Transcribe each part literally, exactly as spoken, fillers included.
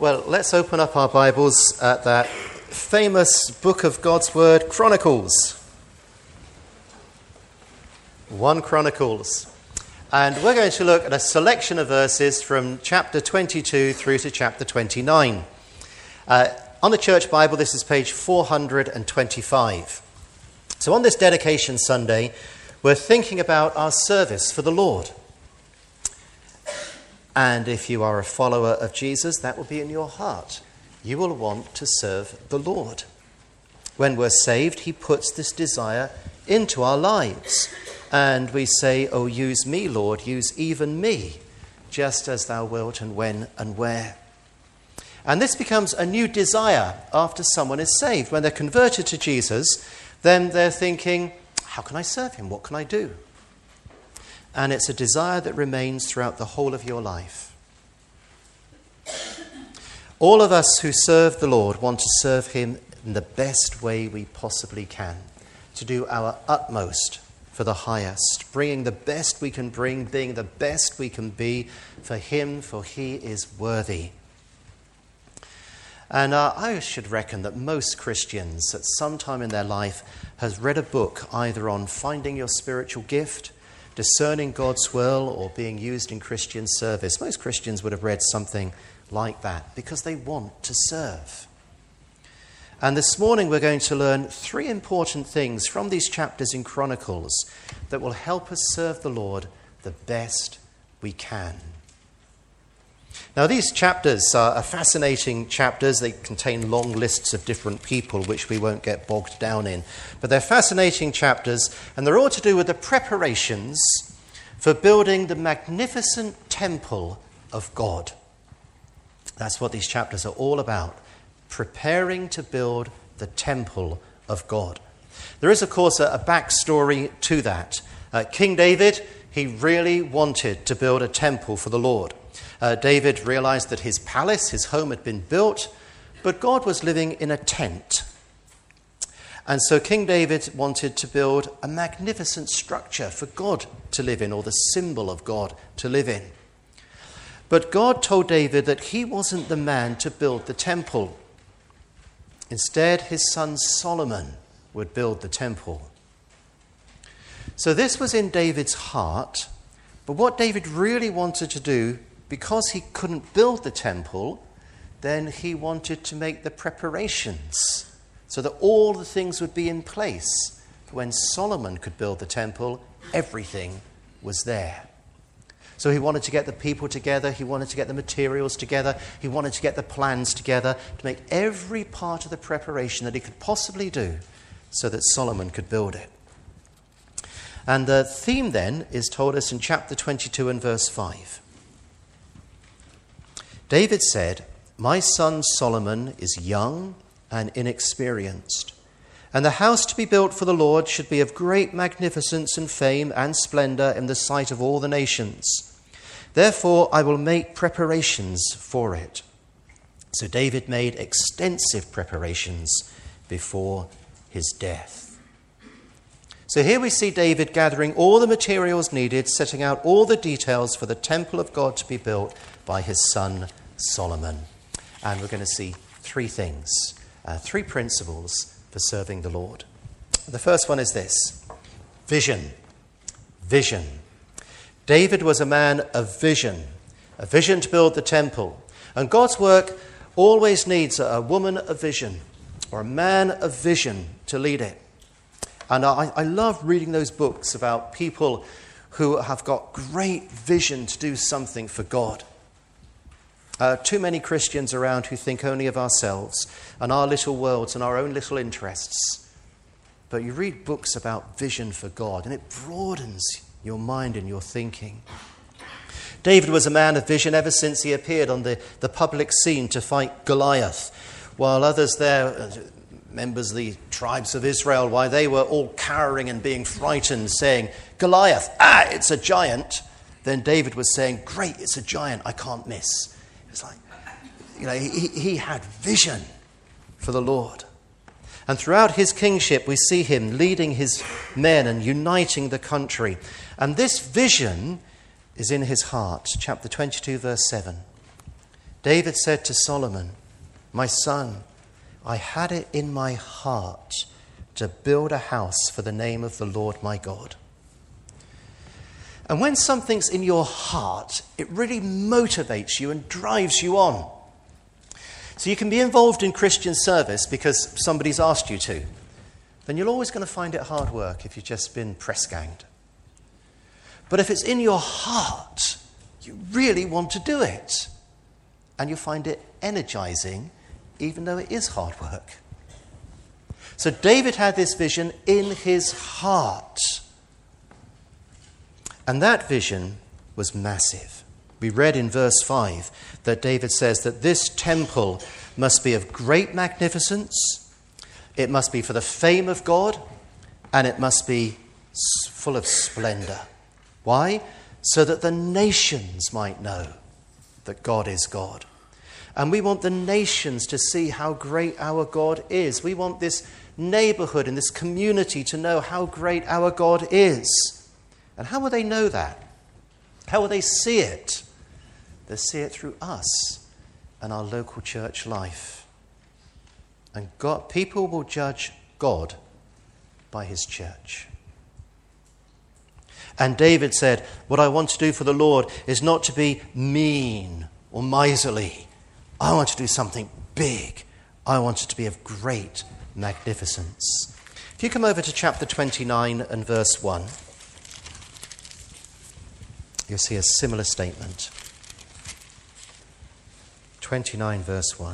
Well, let's open up our Bibles at that famous book of God's Word, Chronicles. First Chronicles. And we're going to look at a selection of verses from chapter twenty-two through to chapter twenty-nine. Uh, on the Church Bible, this is page four hundred twenty-five. So on this Dedication Sunday, we're thinking about our service for the Lord. And if you are a follower of Jesus, that will be in your heart. You will want to serve the Lord. When we're saved, he puts this desire into our lives. And we say, "Oh, use me, Lord, use even me, just as thou wilt and when and where." And this becomes a new desire after someone is saved. When they're converted to Jesus, then they're thinking, how can I serve him? What can I do? And it's a desire that remains throughout the whole of your life. All of us who serve the Lord want to serve him in the best way we possibly can, to do our utmost for the highest, bringing the best we can bring, being the best we can be for him, for he is worthy. And uh, I should reckon that most Christians at some time in their life has read a book either on finding your spiritual gift, discerning God's will, or being used in Christian service. Most Christians would have read something like that because they want to serve. And this morning we're going to learn three important things from these chapters in Chronicles that will help us serve the Lord the best we can. Now, these chapters are fascinating chapters. They contain long lists of different people, which we won't get bogged down in. But they're fascinating chapters, and they're all to do with the preparations for building the magnificent temple of God. That's what these chapters are all about, preparing to build the temple of God. There is, of course, a, a backstory to that. Uh, King David, he really wanted to build a temple for the Lord. Uh, David realized that his palace, his home had been built, but God was living in a tent. And so King David wanted to build a magnificent structure for God to live in, or the symbol of God to live in. But God told David that he wasn't the man to build the temple. Instead, his son Solomon would build the temple. So this was in David's heart, but what David really wanted to do, because he couldn't build the temple, then he wanted to make the preparations so that all the things would be in place. When Solomon could build the temple, everything was there. So he wanted to get the people together, he wanted to get the materials together, he wanted to get the plans together to make every part of the preparation that he could possibly do so that Solomon could build it. And the theme then is told us in chapter twenty-two and verse five. David said, "My son Solomon is young and inexperienced, and the house to be built for the Lord should be of great magnificence and fame and splendor in the sight of all the nations. Therefore I will make preparations for it." So David made extensive preparations before his death. So here we see David gathering all the materials needed, setting out all the details for the temple of God to be built by his son Solomon. And we're going to see three things, uh, three principles for serving the Lord. The first one is this: vision. Vision. David was a man of vision, a vision to build the temple. And God's work always needs a woman of vision or a man of vision to lead it. And I, I love reading those books about people who have got great vision to do something for God. Uh, too many Christians around who think only of ourselves and our little worlds and our own little interests. But you read books about vision for God, and it broadens your mind and your thinking. David was a man of vision ever since he appeared on the, the public scene to fight Goliath, while others there, members of the tribes of Israel, why they were all cowering and being frightened, saying, "Goliath, ah, it's a giant." Then David was saying, "Great, it's a giant, I can't miss." It's like, you know, he, he had vision for the Lord. And throughout his kingship, we see him leading his men and uniting the country. And this vision is in his heart. Chapter twenty-two, verse seven. David said to Solomon, "My son, I had it in my heart to build a house for the name of the Lord my God." And when something's in your heart, it really motivates you and drives you on. So you can be involved in Christian service because somebody's asked you to. Then you're always going to find it hard work if you've just been press-ganged. But if it's in your heart, you really want to do it. And you find it energizing, even though it is hard work. So David had this vision in his heart. And that vision was massive. We read in verse five that David says that this temple must be of great magnificence, it must be for the fame of God, and it must be full of splendor. Why? So that the nations might know that God is God. And we want the nations to see how great our God is. We want this neighborhood and this community to know how great our God is. And how will they know that? How will they see it? They'll see it through us and our local church life. And God, people will judge God by his church. And David said, what I want to do for the Lord is not to be mean or miserly. I want to do something big. I want it to be of great magnificence. If you come over to chapter twenty-nine and verse one, you'll see a similar statement. twenty-nine verse one.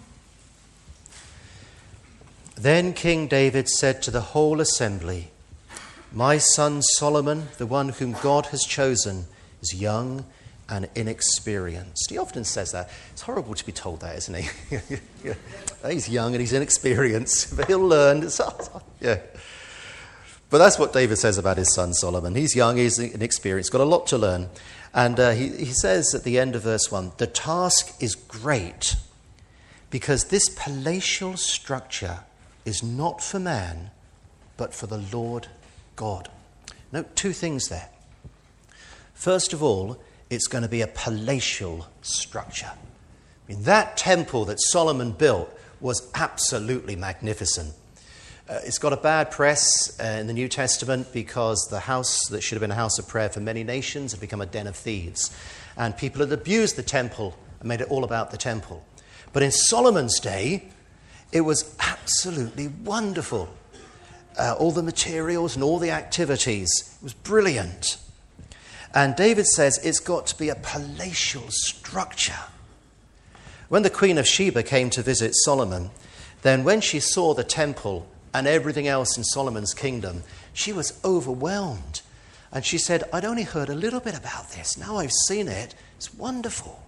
Then King David said to the whole assembly, "My son Solomon, the one whom God has chosen, is young and inexperienced." He often says that. It's horrible to be told that, isn't he? He's young and he's inexperienced, but he'll learn. It's, yeah. But that's what David says about his son Solomon. He's young, he's inexperienced, got a lot to learn. And uh, he, he says at the end of verse one, the task is great because this palatial structure is not for man, but for the Lord God. Note two things there. First of all, it's going to be a palatial structure. I mean, that temple that Solomon built was absolutely magnificent. Uh, it's got a bad press uh, in the New Testament because the house that should have been a house of prayer for many nations had become a den of thieves. And people had abused the temple and made it all about the temple. But in Solomon's day, it was absolutely wonderful. Uh, all the materials and all the activities. It was brilliant. And David says it's got to be a palatial structure. When the Queen of Sheba came to visit Solomon, then when she saw the temple and everything else in Solomon's kingdom, she was overwhelmed. And she said, I'd only heard a little bit about this. Now I've seen it. It's wonderful.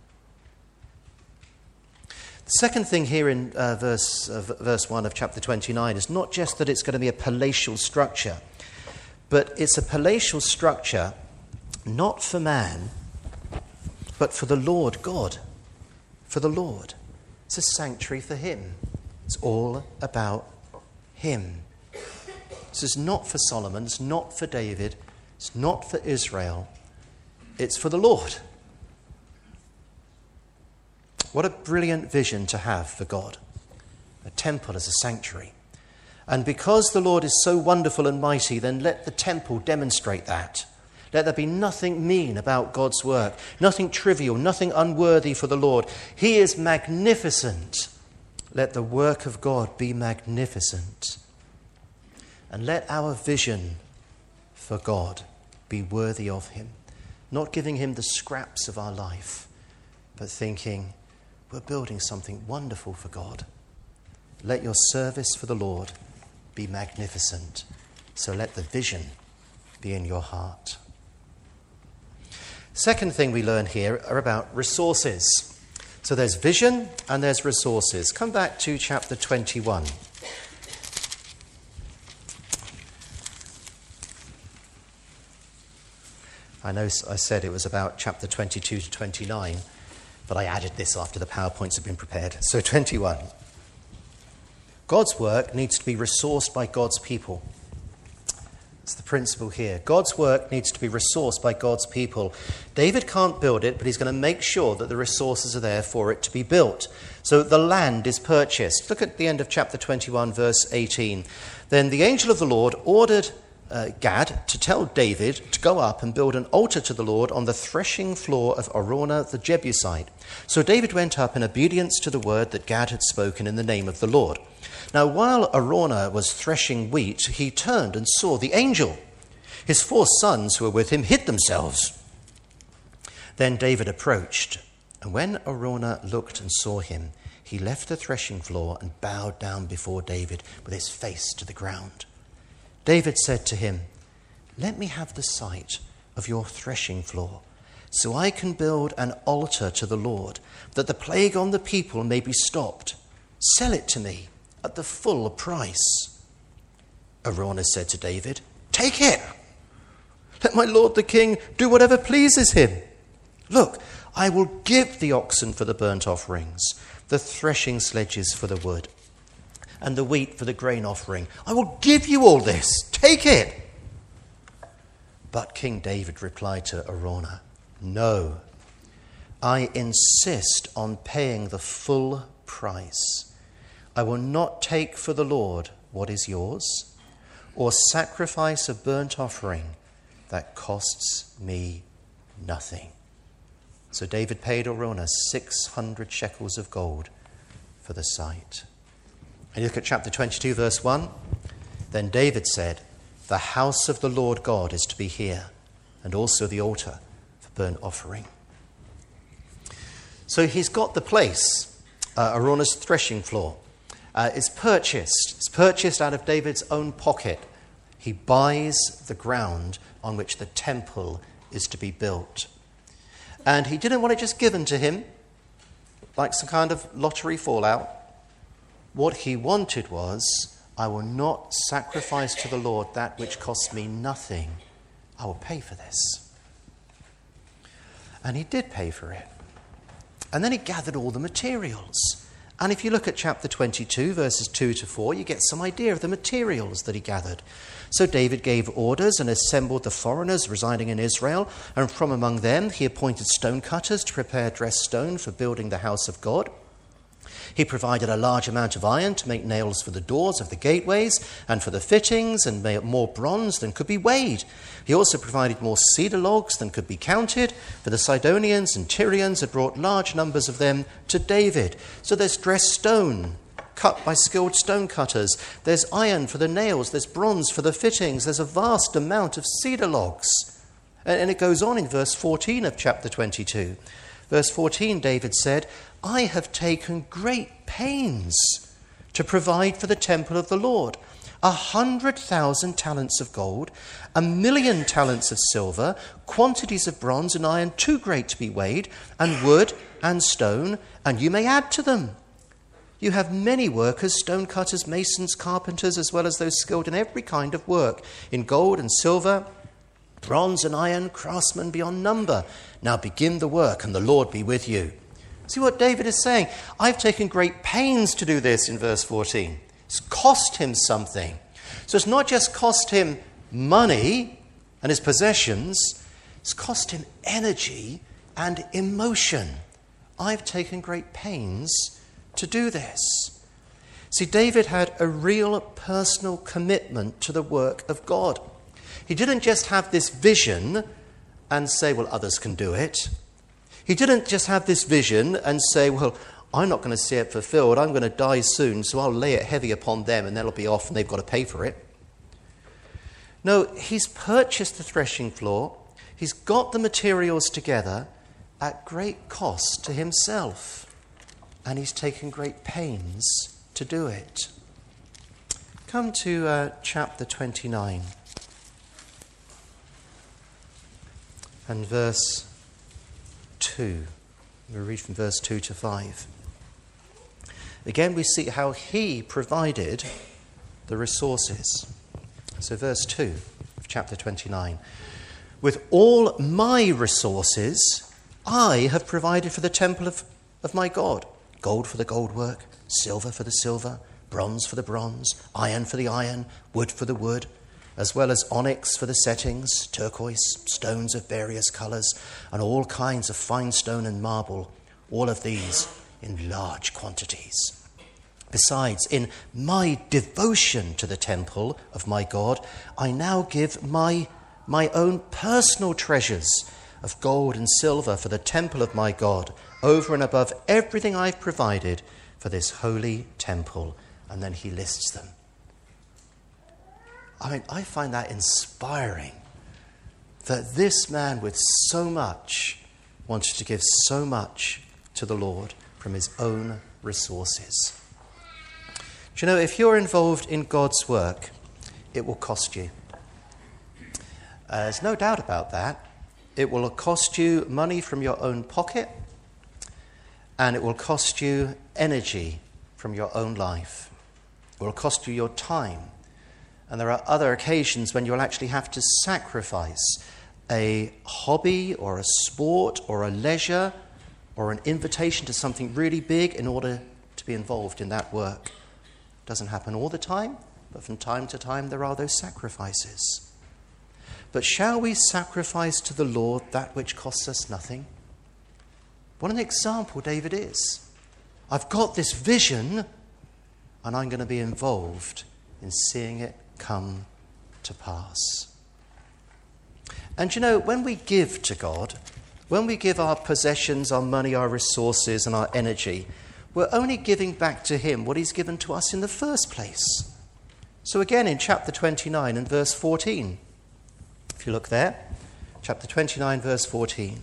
The second thing here in uh, verse, uh, verse one of chapter twenty-nine is not just that it's going to be a palatial structure, but it's a palatial structure not for man, but for the Lord God. For the Lord. It's a sanctuary for him. It's all about him. This is not for Solomon, it's not for David, it's not for Israel, it's for the Lord. What a brilliant vision to have for God. A temple as a sanctuary. And because the Lord is so wonderful and mighty, then let the temple demonstrate that. Let there be nothing mean about God's work, nothing trivial, nothing unworthy for the Lord. He is magnificent. Let the work of God be magnificent. And let our vision for God be worthy of him. Not giving him the scraps of our life, but thinking, we're building something wonderful for God. Let your service for the Lord be magnificent. So let the vision be in your heart. Second thing we learn here are about resources. So there's vision and there's resources. Come back to chapter twenty-one. I know I said it was about chapter twenty-two to twenty-nine, but I added this after the PowerPoints have been prepared. So twenty-one. God's work needs to be resourced by God's people. It's the principle here. God's work needs to be resourced by God's people. David can't build it, but he's going to make sure that the resources are there for it to be built. So the land is purchased. Look at the end of chapter twenty-one, verse eighteen. Then the angel of the Lord ordered uh, Gad to tell David to go up and build an altar to the Lord on the threshing floor of Araunah the Jebusite. So David went up in obedience to the word that Gad had spoken in the name of the Lord. Now, while Araunah was threshing wheat, he turned and saw the angel. His four sons who were with him hid themselves. Then David approached, and when Araunah looked and saw him, he left the threshing floor and bowed down before David with his face to the ground. David said to him, "Let me have the site of your threshing floor, so I can build an altar to the Lord, that the plague on the people may be stopped. Sell it to me at the full price." Araunah said to David, "Take it. Let my lord the king do whatever pleases him. Look, I will give the oxen for the burnt offerings, the threshing sledges for the wood, and the wheat for the grain offering. I will give you all this. Take it." But King David replied to Araunah, "No, I insist on paying the full price. I will not take for the Lord what is yours, or sacrifice a burnt offering that costs me nothing." So David paid Araunah six hundred shekels of gold for the site. And you look at chapter twenty-two, verse one. Then David said, "The house of the Lord God is to be here, and also the altar for burnt offering." So he's got the place, uh, Araunah's threshing floor. Uh, it's purchased. It's purchased out of David's own pocket. He buys the ground on which the temple is to be built. And he didn't want it just given to him, like some kind of lottery fallout. What he wanted was, "I will not sacrifice to the Lord that which costs me nothing. I will pay for this." And he did pay for it. And then he gathered all the materials. And if you look at chapter twenty-two, verses two to four, you get some idea of the materials that he gathered. So David gave orders and assembled the foreigners residing in Israel, and from among them he appointed stonecutters to prepare dressed stone for building the house of God. He provided a large amount of iron to make nails for the doors of the gateways and for the fittings, and made more bronze than could be weighed. He also provided more cedar logs than could be counted, for the Sidonians and Tyrians had brought large numbers of them to David. So there's dressed stone, cut by skilled stonecutters. There's iron for the nails. There's bronze for the fittings. There's a vast amount of cedar logs. And it goes on in verse fourteen of chapter twenty-two. Verse fourteen, David said, "I have taken great pains to provide for the temple of the Lord. A hundred thousand talents of gold, a million talents of silver, quantities of bronze and iron too great to be weighed, and wood and stone, and you may add to them. You have many workers, stonecutters, masons, carpenters, as well as those skilled in every kind of work, in gold and silver, bronze and iron, craftsmen beyond number. Now begin the work, and the Lord be with you." See what David is saying? I've taken great pains to do this in verse fourteen. It's cost him something. So it's not just cost him money and his possessions, it's cost him energy and emotion. I've taken great pains to do this. See, David had a real personal commitment to the work of God. He didn't just have this vision and say, well, others can do it. He didn't just have this vision and say, well, I'm not going to see it fulfilled. I'm going to die soon, so I'll lay it heavy upon them and they'll be off and they've got to pay for it. No, he's purchased the threshing floor. He's got the materials together at great cost to himself. And he's taken great pains to do it. Come to uh, chapter twenty-nine. And verse two. We'll read from verse two to five. Again, we see how he provided the resources. So verse two of chapter twenty-nine. "With all my resources, I have provided for the temple of, of my God. Gold for the gold work, silver for the silver, bronze for the bronze, iron for the iron, wood for the wood. as well as onyx for the settings, turquoise, stones of various colours, and all kinds of fine stone and marble, all of these in large quantities. Besides, in my devotion to the temple of my God, I now give my, my own personal treasures of gold and silver for the temple of my God, over and above everything I've provided for this holy temple. And then he lists them. I mean, I find that inspiring, that this man with so much wanted to give so much to the Lord from his own resources. Do you know, if you're involved in God's work, it will cost you. Uh, there's no doubt about that. It will cost you money from your own pocket, and it will cost you energy from your own life. It will cost you your time. And there are other occasions when you'll actually have to sacrifice a hobby or a sport or a leisure or an invitation to something really big in order to be involved in that work. It doesn't happen all the time, but from time to time there are those sacrifices. But shall we sacrifice to the Lord that which costs us nothing? What an example David is. I've got this vision, and I'm going to be involved in seeing it come to pass. And you know, when we give to God, when we give our possessions, our money, our resources, and our energy, we're only giving back to him what he's given to us in the first place. So again, in chapter twenty-nine and verse fourteen, if you look there, chapter twenty-nine, verse fourteen.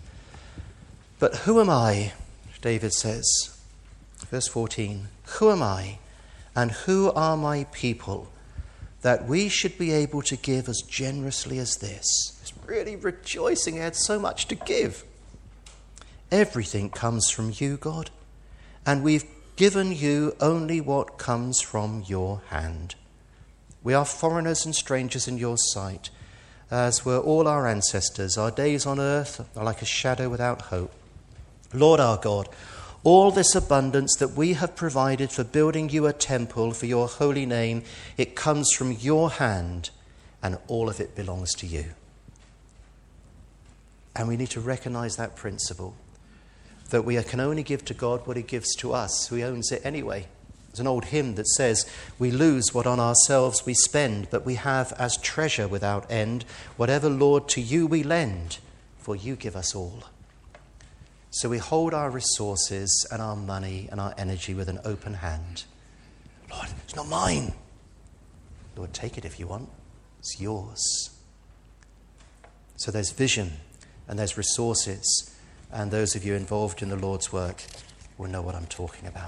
But who am I, David says, verse fourteen, who am I and who are my people that we should be able to give as generously as this? He's really rejoicing he had so much to give. Everything comes from you, God, and we've given you only what comes from your hand. We are foreigners and strangers in your sight, as were all our ancestors. Our days on earth are like a shadow without hope. Lord our God, all this abundance that we have provided for building you a temple for your holy name, it comes from your hand, and all of it belongs to you. And we need to recognize that principle, that we can only give to God what he gives to us, who he owns it anyway. There's an old hymn that says, we lose what on ourselves we spend, but we have as treasure without end, whatever, Lord, to you we lend, for you give us all. So we hold our resources and our money and our energy with an open hand. Lord, it's not mine. Lord, take it if you want. It's yours. So there's vision and there's resources, and those of you involved in the Lord's work will know what I'm talking about.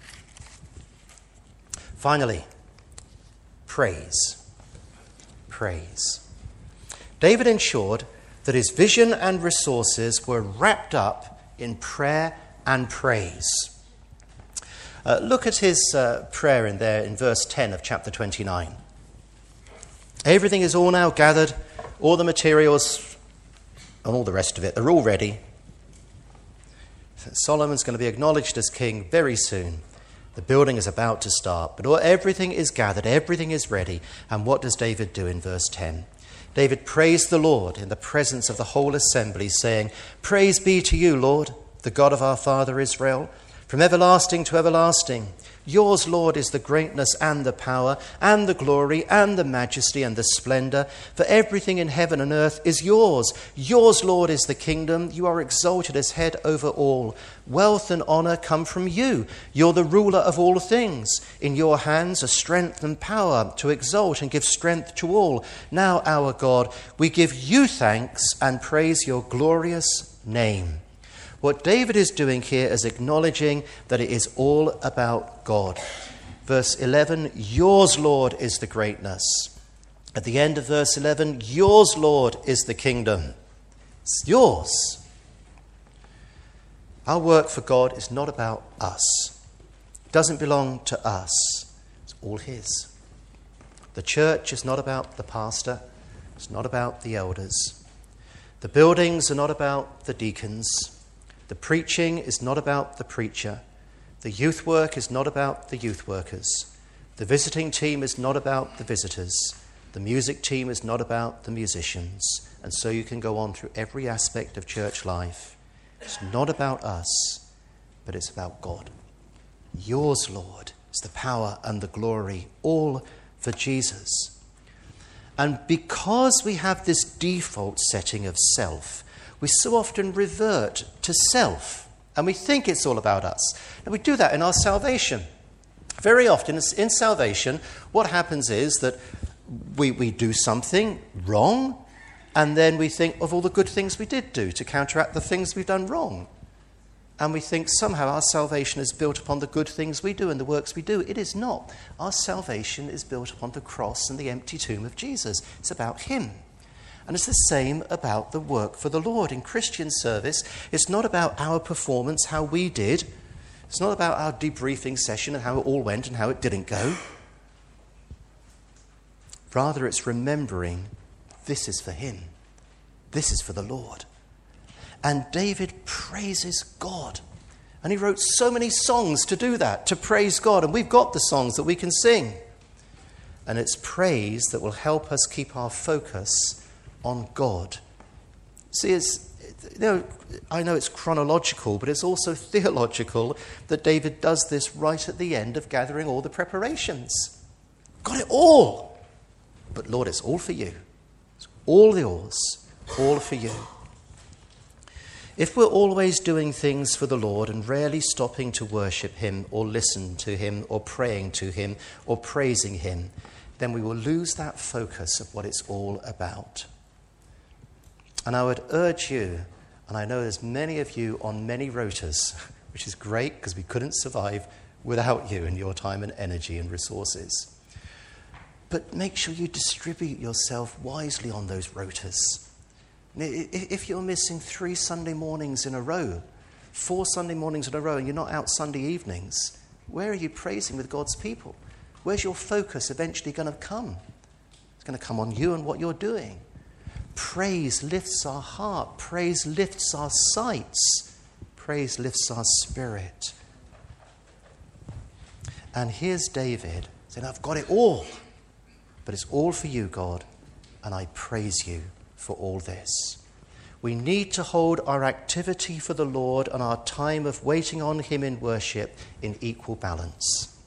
Finally, praise. Praise. David ensured that his vision and resources were wrapped up in prayer and praise. Uh, look at his uh, prayer in there in verse ten of chapter twenty-nine. Everything is all now gathered, all the materials and all the rest of it, they're all ready. Solomon's going to be acknowledged as king very soon. The building is about to start, but all, everything is gathered, everything is ready. And what does David do in verse ten? David praised the Lord in the presence of the whole assembly, saying, Praise be to you, Lord, the God of our father Israel, from everlasting to everlasting. Yours, Lord, is the greatness and the power and the glory and the majesty and the splendor. For everything in heaven and earth is yours. Yours, Lord, is the kingdom. You are exalted as head over all. Wealth and honor come from you. You're the ruler of all things. In your hands are strength and power to exalt and give strength to all. Now, our God, we give you thanks and praise your glorious name. What David is doing here is acknowledging that it is all about God. Verse eleven, yours, Lord, is the greatness. At the end of verse eleven, yours, Lord, is the kingdom. It's yours. Our work for God is not about us. It doesn't belong to us. It's all his. The church is not about the pastor. It's not about the elders. The buildings are not about the deacons. The preaching is not about the preacher. The youth work is not about the youth workers. The visiting team is not about the visitors. The music team is not about the musicians. And so you can go on through every aspect of church life. It's not about us, but it's about God. Yours, Lord, is the power and the glory, all for Jesus. And because we have this default setting of self, we so often revert to self, and we think it's all about us. And we do that in our salvation. Very often in salvation, what happens is that we, we do something wrong, and then we think of all the good things we did do to counteract the things we've done wrong. And we think somehow our salvation is built upon the good things we do and the works we do. It is not. Our salvation is built upon the cross and the empty tomb of Jesus. It's about him. And it's the same about the work for the Lord. In Christian service, it's not about our performance, how we did. It's not about our debriefing session and how it all went and how it didn't go. Rather, it's remembering this is for him. This is for the Lord. And David praises God. And he wrote so many songs to do that, to praise God. And we've got the songs that we can sing. And it's praise that will help us keep our focus on God. See, it's, you know, I know it's chronological, but it's also theological that David does this right at the end of gathering all the preparations. Got it all. But Lord, it's all for you. It's all yours, all for you. If we're always doing things for the Lord and rarely stopping to worship him or listen to him or praying to him or praising him, then we will lose that focus of what it's all about. And I would urge you, and I know there's many of you on many rotas, which is great because we couldn't survive without you and your time and energy and resources. But make sure you distribute yourself wisely on those rotas. If you're missing three Sunday mornings in a row, four Sunday mornings in a row, and you're not out Sunday evenings, where are you praising with God's people? Where's your focus eventually going to come? It's going to come on you and what you're doing. Praise lifts our heart. Praise lifts our sights. Praise lifts our spirit. And here's David saying, I've got it all, but it's all for you, God, and I praise you for all this. We need to hold our activity for the Lord and our time of waiting on him in worship in equal balance.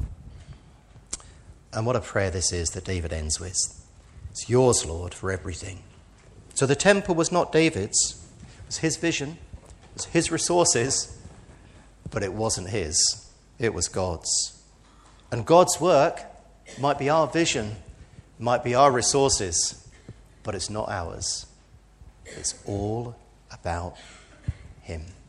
And what a prayer this is that David ends with. It's yours, Lord, for everything. So the temple was not David's. It was his vision. It was his resources. But it wasn't his. It was God's. And God's work might be our vision, might be our resources, but it's not ours. It's all about him.